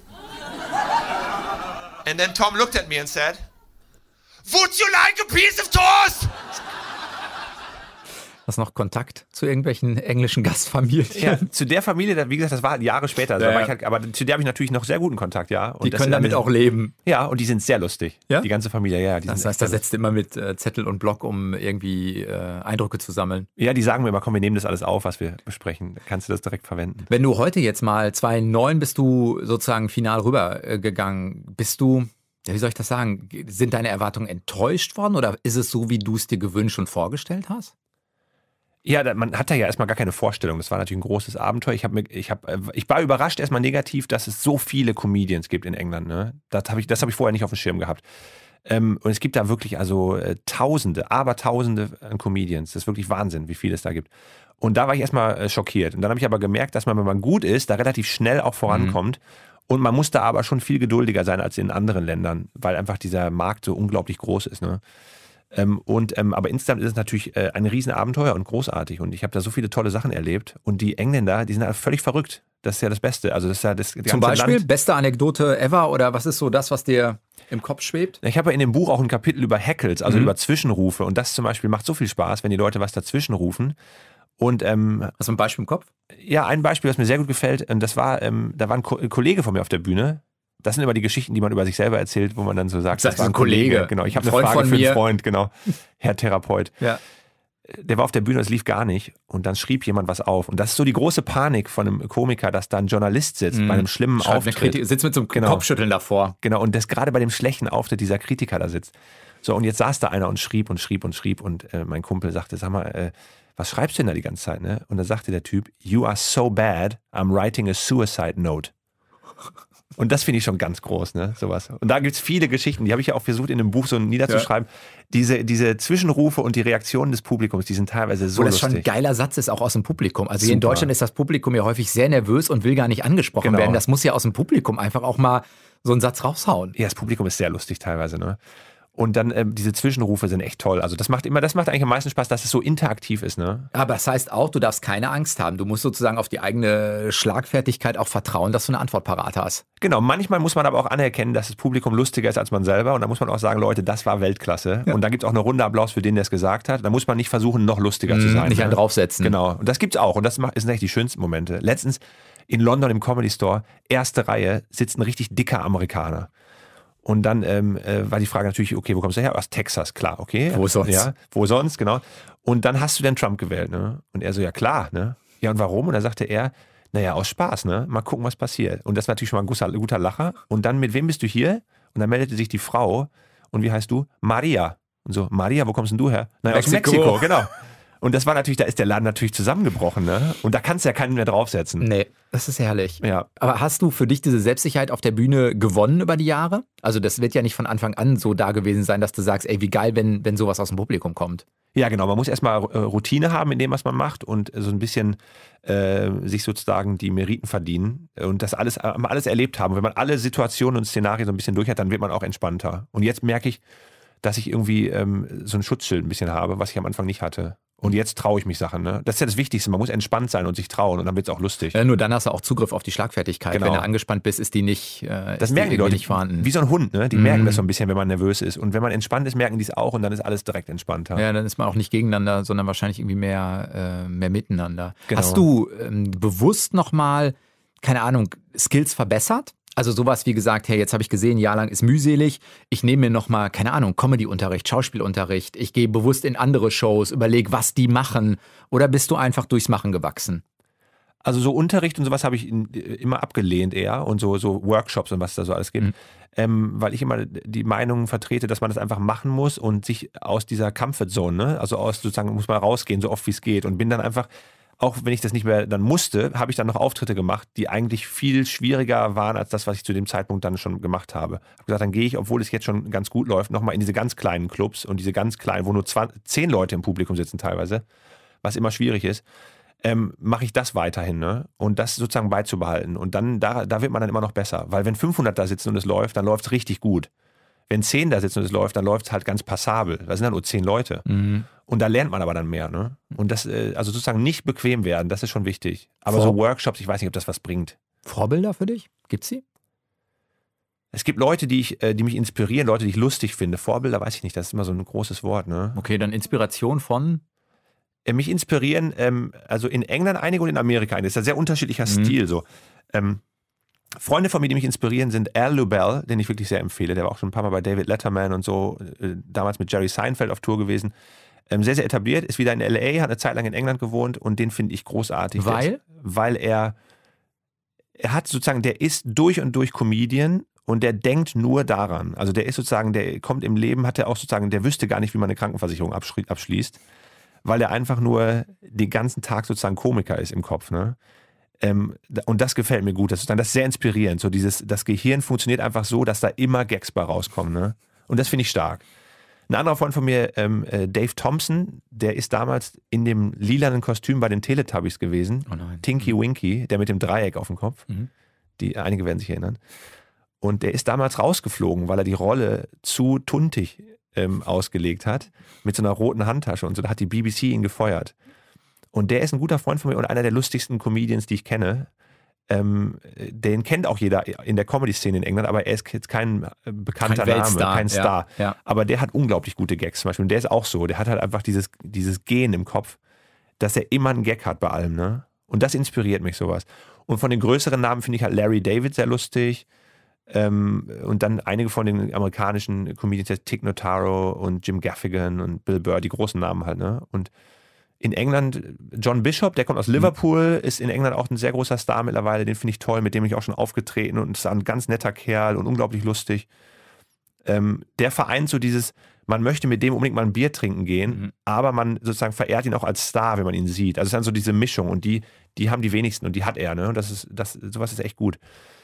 And then Tom looked at me and said, would you like a piece of toast? Hast du noch Kontakt zu irgendwelchen englischen Gastfamilien? Ja, zu der Familie, da- wie gesagt, das war Jahre später, also Ja, da war ja. ich halt, aber zu der habe ich natürlich noch sehr guten Kontakt, ja. Und Die das können sind damit alle- auch leben. Ja, und die sind sehr lustig. Ja? Die ganze Familie, ja. Die Das sind heißt, da echt sehr setzt du immer mit äh, Zettel und Block, um irgendwie äh, Eindrücke zu sammeln. lustig. Ja, die sagen mir immer, komm, wir nehmen das alles auf, was wir besprechen. Da kannst du das direkt verwenden. Wenn du heute jetzt mal zweitausendneun bist du sozusagen final rübergegangen, bist du, ja, wie soll ich das sagen, sind deine Erwartungen enttäuscht worden oder ist es so, wie du es dir gewünscht und vorgestellt hast? Ja, da, man hat da ja erstmal gar keine Vorstellung. Das war natürlich ein großes Abenteuer. Ich, hab mir, ich, hab, äh, ich war überrascht erstmal negativ, dass es so viele Comedians gibt in England. Ne? Das habe ich, das hab ich vorher nicht auf dem Schirm gehabt. Ähm, und es gibt da wirklich also äh, Tausende, aber Tausende an Comedians. Das ist wirklich Wahnsinn, wie viele es da gibt. Und da war ich erstmal äh, schockiert. Und dann habe ich aber gemerkt, dass man, wenn man gut ist, da relativ schnell auch vorankommt. Und man muss da aber schon viel geduldiger sein als in anderen Ländern, weil einfach dieser Markt so unglaublich groß ist. Ne? Ähm, und, ähm, aber insgesamt ist es natürlich äh, ein Riesenabenteuer und großartig. Und ich habe da so viele tolle Sachen erlebt. Und die Engländer, die sind halt völlig verrückt. Das ist ja das Beste. Also das ist ja das ganze Zum Beispiel, Land. beste Anekdote ever oder was ist so das, was dir im Kopf schwebt? Ich habe ja in dem Buch auch ein Kapitel über Heckles, also Mhm. über Zwischenrufe. Und das zum Beispiel macht so viel Spaß, wenn die Leute was dazwischen rufen. Und ähm, Hast du ein Beispiel im Kopf? ja, ein Beispiel, das mir sehr gut gefällt, und das war, ähm, da war ein, Ko ein Kollege von mir auf der Bühne. Das sind immer die Geschichten, die man über sich selber erzählt, wo man dann so sagt, Das ist ein Kollege. Genau, ich habe Ein eine Freund Frage von für mir. einen Freund, genau, Herr Therapeut. Ja. der war auf der Bühne, es lief gar nicht und dann schrieb jemand was auf. Und das ist so die große Panik von einem Komiker, dass da ein Journalist sitzt Mhm. bei einem schlimmen Schreibt eine Auftritt. Kritik, sitzt mit so einem Genau. Kopfschütteln davor. Genau, und das gerade bei dem schlechten Auftritt dieser Kritiker da sitzt. So, und jetzt saß da einer und schrieb und schrieb und schrieb und äh, mein Kumpel sagte, sag mal, äh, was schreibst du denn da die ganze Zeit, ne? Und da sagte der Typ, you are so bad, I'm writing a suicide note. Und das finde ich schon ganz groß, ne? Sowas. Und da gibt es viele Geschichten, die habe ich ja auch versucht, in einem Buch so niederzuschreiben. Ja. Diese, diese Zwischenrufe und die Reaktionen des Publikums, die sind teilweise so Wo das lustig. schon ein geiler Satz ist, auch aus dem Publikum. Also hier in Super. Deutschland ist das Publikum ja häufig sehr nervös und will gar nicht angesprochen Genau. werden. Das muss ja aus dem Publikum einfach auch mal so einen Satz raushauen. Ja, das Publikum ist sehr lustig teilweise, ne? Und dann ähm, diese Zwischenrufe sind echt toll. Also das macht immer, das macht eigentlich am meisten Spaß, dass es so interaktiv ist, ne? Aber das heißt auch, du darfst keine Angst haben. Du musst sozusagen auf die eigene Schlagfertigkeit auch vertrauen, dass du eine Antwort parat hast. Genau, manchmal muss man aber auch anerkennen, dass das Publikum lustiger ist als man selber. Und da muss man auch sagen, Leute, das war Weltklasse. Ja. Und dann gibt es auch eine Runde Applaus für den, der es gesagt hat. Da muss man nicht versuchen, noch lustiger mmh, zu sein. Nicht ne? einen draufsetzen. Genau, und das gibt's auch. Und das sind eigentlich die schönsten Momente. Letztens in London im Comedy Store, erste Reihe, sitzt ein richtig dicker Amerikaner. Und dann ähm, äh, war die Frage natürlich, okay, wo kommst du her? Aus Texas, klar, okay. Wo sonst? Ja, wo sonst, genau. Und dann hast du denn Trump gewählt, ne? Und er so, ja klar, ne? Ja, und warum? Und dann sagte er, naja, aus Spaß, ne? Mal gucken, was passiert. Und das war natürlich schon mal ein guter, guter Lacher. Und dann, mit wem bist du hier? Und dann meldete sich die Frau. Und wie heißt du? Maria. Und so, Maria, wo kommst denn du her? Na, aus Mexiko, genau. Und das war natürlich, da ist der Laden natürlich zusammengebrochen, ne? Und da kannst du ja keinen mehr draufsetzen. Nee, das ist herrlich. Ja. Aber hast du für dich diese Selbstsicherheit auf der Bühne gewonnen über die Jahre? Also das wird ja nicht von Anfang an so da gewesen sein, dass du sagst, ey, wie geil, wenn, wenn sowas aus dem Publikum kommt. Ja, genau. Man muss erstmal äh, Routine haben in dem, was man macht und äh, so ein bisschen äh, sich sozusagen die Meriten verdienen und das alles, äh, alles erlebt haben. Wenn man alle Situationen und Szenarien so ein bisschen durch hat, dann wird man auch entspannter. Und jetzt merke ich, dass ich irgendwie ähm, so ein Schutzschild ein bisschen habe, was ich am Anfang nicht hatte. Und jetzt traue ich mich Sachen. Ne? Das ist ja das Wichtigste. Man muss entspannt sein und sich trauen und dann wird es auch lustig. Ja, nur dann hast du auch Zugriff auf die Schlagfertigkeit. Genau. Wenn du angespannt bist, ist die nicht, äh, das ist merken die die Leute nicht vorhanden. Wie so ein Hund. Ne? Die Mhm. merken das so ein bisschen, wenn man nervös ist. Und wenn man entspannt ist, merken die es auch und dann ist alles direkt entspannter. Ja, dann ist man auch nicht gegeneinander, sondern wahrscheinlich irgendwie mehr, äh, mehr miteinander. Genau. Hast du ähm, bewusst nochmal, keine Ahnung, Skills verbessert? Also sowas wie gesagt, hey, jetzt habe ich gesehen, ein Jahr lang ist mühselig, ich nehme mir nochmal, keine Ahnung, Comedy-Unterricht, Schauspielunterricht, ich gehe bewusst in andere Shows, überlege, was die machen, oder bist du einfach durchs Machen gewachsen? Also so Unterricht und sowas habe ich in, immer abgelehnt eher und so, so Workshops und was da so alles gibt, mhm. ähm, weil ich immer die Meinung vertrete, dass man das einfach machen muss und sich aus dieser Comfortzone, ne? Also aus sozusagen muss man rausgehen, so oft wie es geht und bin dann einfach, auch wenn ich das nicht mehr dann musste, habe ich dann noch Auftritte gemacht, die eigentlich viel schwieriger waren als das, was ich zu dem Zeitpunkt dann schon gemacht habe. Ich habe gesagt, dann gehe ich, obwohl es jetzt schon ganz gut läuft, nochmal in diese ganz kleinen Clubs und diese ganz kleinen, wo nur zwanzig, zehn Leute im Publikum sitzen teilweise, was immer schwierig ist, ähm, mache ich das weiterhin, ne? Und das sozusagen beizubehalten. Und dann, da, da wird man dann immer noch besser. Weil wenn fünfhundert da sitzen und es läuft, dann läuft es richtig gut. Wenn zehn da sitzen und es läuft, dann läuft es halt ganz passabel. Da sind dann nur zehn Leute. Mhm. Und da lernt man aber dann mehr, ne? Und das, also sozusagen nicht bequem werden, das ist schon wichtig. Aber Vor- so Workshops, ich weiß nicht, ob das was bringt. Vorbilder für dich? Gibt's sie? Es gibt Leute, die, ich, die mich inspirieren, Leute, die ich lustig finde. Vorbilder weiß ich nicht, das ist immer so ein großes Wort, ne? Okay, dann Inspiration von? Mich inspirieren, ähm, also in England einige und in Amerika einige. Das ist ein sehr unterschiedlicher mhm. Stil, so. Ähm, Freunde von mir, die mich inspirieren, sind Al Lubell, den ich wirklich sehr empfehle. Der war auch schon ein paar Mal bei David Letterman und so, äh, damals mit Jerry Seinfeld auf Tour gewesen. Ähm, sehr, sehr etabliert, ist wieder in L A, hat eine Zeit lang in England gewohnt und den finde ich großartig. Weil? Ist, weil er, er hat sozusagen, der ist durch und durch Comedian und der denkt nur daran. Also der ist sozusagen, der kommt im Leben, hat er auch sozusagen, der wüsste gar nicht, wie man eine Krankenversicherung abschli- abschließt, weil er einfach nur den ganzen Tag sozusagen Komiker ist im Kopf, ne? Ähm, und das gefällt mir gut. Das ist, dann, das ist sehr inspirierend. So dieses, das Gehirn funktioniert einfach so, dass da immer Gags bei rauskommen. Ne? Und das finde ich stark. Ein anderer Freund von mir, ähm, äh, Dave Thompson, der ist damals in dem lilanen Kostüm bei den Teletubbies gewesen. Oh nein. Tinky Winky, der mit dem Dreieck auf dem Kopf. Mhm. Die, einige werden sich erinnern. Und der ist damals rausgeflogen, weil er die Rolle zu tuntig ähm, ausgelegt hat. Mit so einer roten Handtasche und so. Da hat die B B C ihn gefeuert. Und der ist ein guter Freund von mir und einer der lustigsten Comedians, die ich kenne. Ähm, den kennt auch jeder in der Comedy-Szene in England, aber er ist jetzt kein bekannter kein Name, kein Star. Ja, ja. Aber der hat unglaublich gute Gags zum Beispiel. Und der ist auch so. Der hat halt einfach dieses, dieses Gehen im Kopf, dass er immer einen Gag hat bei allem. Ne? Und das inspiriert mich sowas. Und von den größeren Namen finde ich halt Larry David sehr lustig. Ähm, und dann einige von den amerikanischen Comedians, Tig Notaro und Jim Gaffigan und Bill Burr, die großen Namen halt. Ne? Und in England, John Bishop, der kommt aus Liverpool, ist in England auch ein sehr großer Star mittlerweile, den finde ich toll, mit dem bin ich auch schon aufgetreten und ist ein ganz netter Kerl und unglaublich lustig. Ähm, der vereint so dieses, man möchte mit dem unbedingt mal ein Bier trinken gehen, mhm. aber man sozusagen verehrt ihn auch als Star, wenn man ihn sieht. Also es ist dann so diese Mischung und die, die haben die wenigsten und die hat er. Ne? Das ist, das, sowas ist echt gut.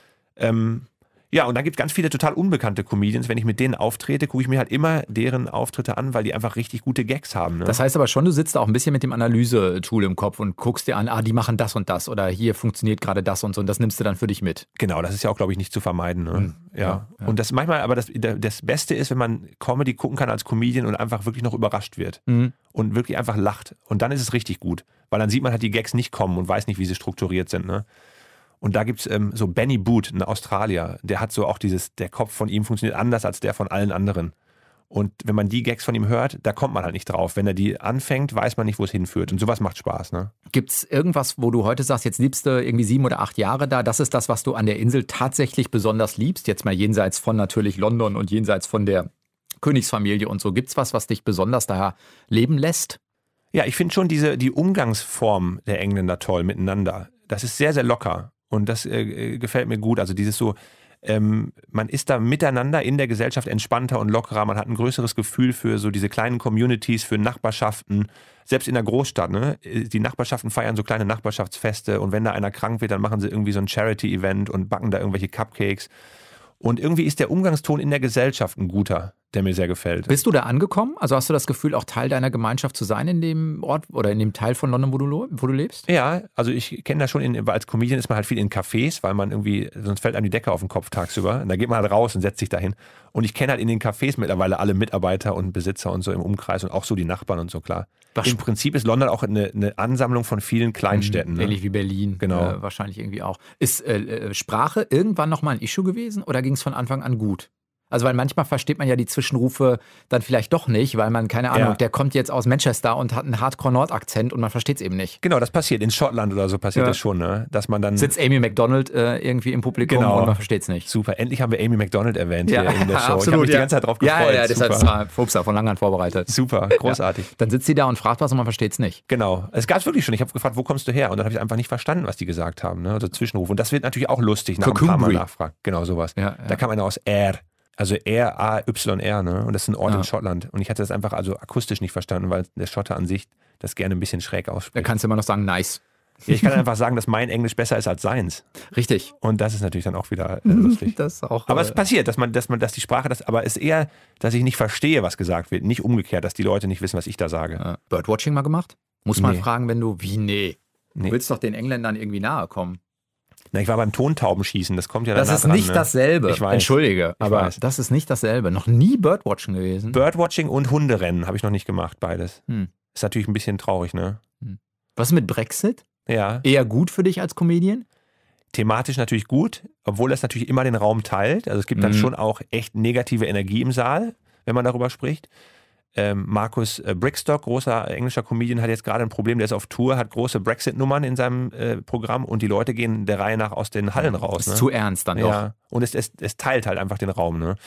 Ähm, Ja, und dann gibt es ganz viele total unbekannte Comedians. Wenn ich mit denen auftrete, gucke ich mir halt immer deren Auftritte an, weil die einfach richtig gute Gags haben. Ne? Das heißt aber schon, du sitzt auch ein bisschen mit dem Analysetool im Kopf und guckst dir an, ah, die machen das und das oder hier funktioniert gerade das und so und das nimmst du dann für dich mit. Genau, das ist ja auch, glaube ich, nicht zu vermeiden. Ne? Mhm. Ja. Ja, ja. Und das manchmal, aber das, das Beste ist, wenn man Comedy gucken kann als Comedian und einfach wirklich noch überrascht wird Mhm. und wirklich einfach lacht. Und dann ist es richtig gut, weil dann sieht man halt die Gags nicht kommen und weiß nicht, wie sie strukturiert sind. Ne? Und da gibt es ähm, so Benny Boot, ein Australier, der hat so auch dieses, der Kopf von ihm funktioniert anders als der von allen anderen. Und wenn man die Gags von ihm hört, da kommt man halt nicht drauf. Wenn er die anfängt, weiß man nicht, wo es hinführt. Und sowas macht Spaß. Ne? Gibt es irgendwas, wo du heute sagst, jetzt liebst du irgendwie sieben oder acht Jahre da, das ist das, was du an der Insel tatsächlich besonders liebst? Jetzt mal jenseits von natürlich London und jenseits von der Königsfamilie und so. Gibt es was, was dich besonders da leben lässt? Ja, ich finde schon diese, die Umgangsform der Engländer toll miteinander. Das ist sehr, sehr locker. Und das äh, gefällt mir gut. Also dieses so, ähm, man ist da miteinander in der Gesellschaft entspannter und lockerer. Man hat ein größeres Gefühl für so diese kleinen Communities, für Nachbarschaften. Selbst in der Großstadt, ne? Die Nachbarschaften feiern so kleine Nachbarschaftsfeste. Und wenn da einer krank wird, dann machen sie irgendwie so ein Charity-Event und backen da irgendwelche Cupcakes. Und irgendwie ist der Umgangston in der Gesellschaft ein guter, der mir sehr gefällt. Bist du da angekommen? Also hast du das Gefühl, auch Teil deiner Gemeinschaft zu sein in dem Ort oder in dem Teil von London, wo du, wo du lebst? Ja, also ich kenne das schon, in, als Comedian ist man halt viel in Cafés, weil man irgendwie, sonst fällt einem die Decke auf den Kopf tagsüber. Und da geht man halt raus und setzt sich dahin. Und ich kenne halt in den Cafés mittlerweile alle Mitarbeiter und Besitzer und so im Umkreis und auch so die Nachbarn und so, klar. Was Im Prinzip ist London auch eine, eine Ansammlung von vielen Kleinstädten. Mhm, ähnlich ne? wie Berlin, genau. Äh, wahrscheinlich irgendwie auch. Ist äh, Sprache irgendwann nochmal ein Issue gewesen oder ging es von Anfang an gut? Also weil manchmal versteht man ja die Zwischenrufe dann vielleicht doch nicht, weil man, keine Ahnung, Ja. der kommt jetzt aus Manchester und hat einen Hardcore-Nord-Akzent und man versteht es eben nicht. Genau, das passiert. In Schottland oder so passiert Ja. das schon, ne? Dass man dann... Sitzt Amy McDonald äh, irgendwie im Publikum Genau. und man versteht es nicht. Super, endlich haben wir Amy McDonald erwähnt Ja, hier in der Show. absolut, ich habe mich ja. die ganze Zeit drauf gefreut. Ja, ja, deshalb ist Super. Fupsa von lange an vorbereitet. Super, großartig. Ja. Dann sitzt sie da und fragt was und man versteht es nicht. Genau. Es gab es wirklich schon. Ich habe gefragt, wo kommst du her? Und dann habe ich einfach nicht verstanden, was die gesagt haben. Ne? Also Zwischenruf. Und das wird natürlich auch lustig, nach ein paar Mal Cocumbury. nachfragen. Genau, sowas. Ja, ja. Da kam einer aus R. Also R A Y R, ne? Und das ist ein Ort Ja. in Schottland. Und ich hatte das einfach also akustisch nicht verstanden, weil der Schotte an sich das gerne ein bisschen schräg Da ausspricht. kannst du immer noch sagen, nice. Ja, ich kann einfach sagen, dass mein Englisch besser ist als seins. Richtig. Und das ist natürlich dann auch wieder äh, lustig. Das ist auch, Aber äh, es passiert, dass man, dass man, dass die Sprache das, aber es ist eher, dass ich nicht verstehe, was gesagt wird. Nicht umgekehrt, dass die Leute nicht wissen, was ich da sage. äh, Birdwatching mal gemacht? Muss man Nee. fragen, wenn du, wie, nee. Du Nee. willst doch den Engländern irgendwie nahe kommen. Na, ich war beim Tontaubenschießen, das kommt ja Das danach ist dran, nicht ne? dasselbe. Ich weiß. Entschuldige, aber weiß. das ist nicht dasselbe. Noch nie Birdwatching gewesen. Birdwatching und Hunderennen habe ich noch nicht gemacht, beides. Hm. Ist natürlich ein bisschen traurig, ne? Was ist mit Brexit? Ja, Eher gut für dich als Comedian? thematisch natürlich gut, obwohl das natürlich immer den Raum teilt. Also es gibt dann Mhm. schon auch echt negative Energie im Saal, wenn man darüber spricht. Ähm, Markus äh, Brickstock, großer englischer Comedian, hat jetzt gerade ein Problem, der ist auf Tour, hat große Brexit-Nummern in seinem äh, Programm und die Leute gehen der Reihe nach aus den Hallen raus. Ist ne? zu ernst dann doch. Ja, und es, es, es teilt halt einfach den Raum. Ne?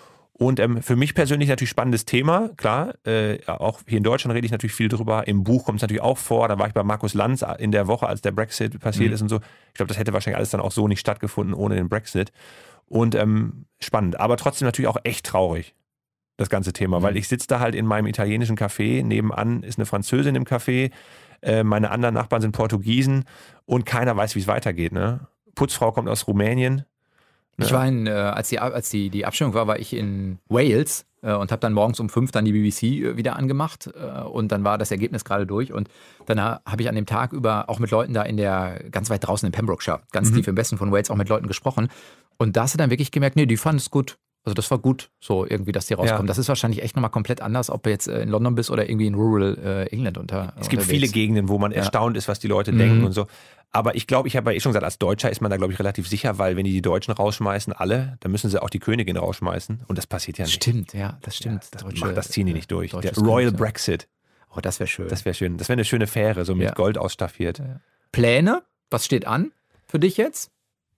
Und ähm, für mich persönlich natürlich spannendes Thema, klar. Äh, auch hier in Deutschland rede ich natürlich viel drüber. Im Buch kommt es natürlich auch vor. Da war ich bei Markus Lanz in der Woche, als der Brexit passiert Mhm. ist und so. Ich glaube, das hätte wahrscheinlich alles dann auch so nicht stattgefunden ohne den Brexit. Und ähm, spannend, aber trotzdem natürlich auch echt traurig, das ganze Thema. Mhm. Weil ich sitze da halt in meinem italienischen Café, nebenan ist eine Französin im Café, äh, meine anderen Nachbarn sind Portugiesen und keiner weiß, wie es weitergeht. Ne? Putzfrau kommt aus Rumänien. Ich war in, äh, als, die, als die, die Abstimmung war, war ich in Wales äh, und habe dann morgens um fünf dann die B B C äh, wieder angemacht äh, und dann war das Ergebnis gerade durch und dann ha, habe ich an dem Tag über auch mit Leuten da in der, ganz weit draußen in Pembrokeshire, ganz Mhm. tief im Westen von Wales, auch mit Leuten gesprochen und da hast du dann wirklich gemerkt, nee, die fanden es gut. Also das war gut, so irgendwie, dass die rauskommen. Ja. Das ist wahrscheinlich echt nochmal komplett anders, ob du jetzt äh, in London bist oder irgendwie in Rural äh, England unter Es gibt unterwegs. viele Gegenden, wo man Ja. erstaunt ist, was die Leute Mhm. denken und so. Aber ich glaube, ich habe ja eh schon gesagt, als Deutscher ist man da, glaube ich, relativ sicher, weil wenn die die Deutschen rausschmeißen, alle, dann müssen sie auch die Königin rausschmeißen. Und das passiert ja nicht. Stimmt, ja, das stimmt. Das, Deutsche- macht, das ziehen die nicht durch. Der deutsches Royal König, ja. Brexit, Oh, das wäre schön. das wäre schön. Das wäre eine schöne Fähre, so mit Ja. Gold ausstaffiert. Pläne? Was steht an für dich jetzt?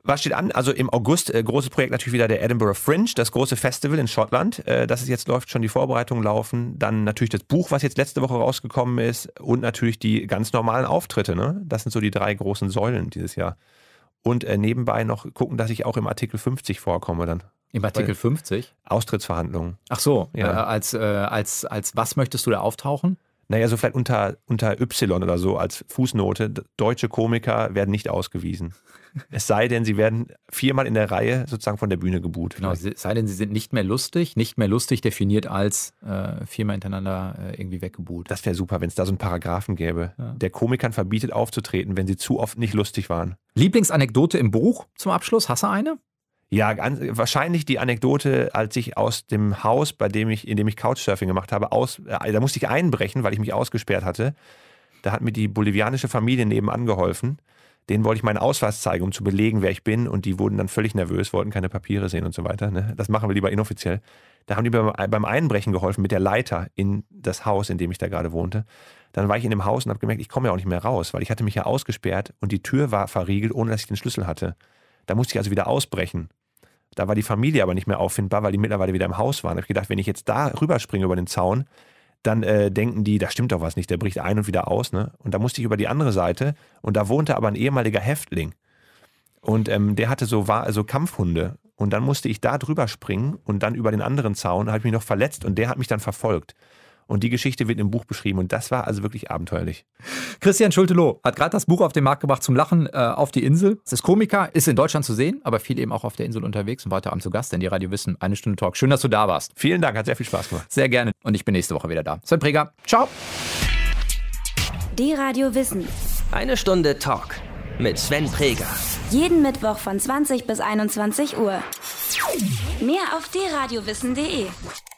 Was steht an? Also im August, äh, großes Projekt natürlich wieder der Edinburgh Fringe, das große Festival in Schottland. Äh, das ist jetzt läuft, schon die Vorbereitungen laufen. Dann natürlich das Buch, was jetzt letzte Woche rausgekommen ist. Und natürlich die ganz normalen Auftritte. Ne? Das sind so die drei großen Säulen dieses Jahr. Und äh, nebenbei noch gucken, dass ich auch im Artikel fünfzig vorkomme dann. Im Artikel fünfzig? Austrittsverhandlungen. Ach so, ja. äh, als, äh, als, als was möchtest du da auftauchen? Naja, so vielleicht unter, unter Y oder so als Fußnote. Deutsche Komiker werden nicht ausgewiesen. Es sei denn, sie werden viermal in der Reihe sozusagen von der Bühne geboot. Genau, es sei denn, sie sind nicht mehr lustig. Nicht mehr lustig definiert als äh, viermal hintereinander äh, irgendwie weggeboot. Das wäre super, wenn es da so einen Paragraphen gäbe. Ja. Der Komikern verbietet aufzutreten, wenn sie zu oft nicht lustig waren. Lieblingsanekdote im Buch zum Abschluss? Hast du eine? Ja, ganz, wahrscheinlich die Anekdote, als ich aus dem Haus, bei dem ich, in dem ich Couchsurfing gemacht habe, aus, äh, da musste ich einbrechen, weil ich mich ausgesperrt hatte. Da hat mir die bolivianische Familie nebenan geholfen. Denen wollte ich meinen Ausweis zeigen, um zu belegen, wer ich bin. Und die wurden dann völlig nervös, wollten keine Papiere sehen und so weiter. Ne? Das machen wir lieber inoffiziell. Da haben die beim, beim Einbrechen geholfen mit der Leiter in das Haus, in dem ich da gerade wohnte. Dann war ich in dem Haus und habe gemerkt, ich komme ja auch nicht mehr raus, weil ich hatte mich ja ausgesperrt und die Tür war verriegelt, ohne dass ich den Schlüssel hatte. Da musste ich also wieder ausbrechen. Da war die Familie aber nicht mehr auffindbar, weil die mittlerweile wieder im Haus waren. Da habe ich gedacht, wenn ich jetzt da rüberspringe über den Zaun, dann äh, denken die, da stimmt doch was nicht, der bricht ein und wieder aus. Ne? Und da musste ich über die andere Seite und da wohnte aber ein ehemaliger Häftling. Und ähm, der hatte so, war, so Kampfhunde. Und dann musste ich da drüber springen und dann über den anderen Zaun, da habe ich mich noch verletzt und der hat mich dann verfolgt. Und die Geschichte wird im Buch beschrieben und das war also wirklich abenteuerlich. Christian Schulte-Loh hat gerade das Buch auf den Markt gebracht zum Lachen äh, auf die Insel. Es ist Komiker, ist in Deutschland zu sehen, aber viel eben auch auf der Insel unterwegs und heute Abend zu Gast in die Radio Wissen, eine Stunde Talk. Schön, dass du da warst. Vielen Dank, hat sehr viel Spaß gemacht. Sehr gerne und ich bin nächste Woche wieder da. Sven Preger, ciao. Die Radio Wissen. Eine Stunde Talk mit Sven Preger. Jeden Mittwoch von zwanzig bis einundzwanzig Uhr. Mehr auf d radio wissen punkt de.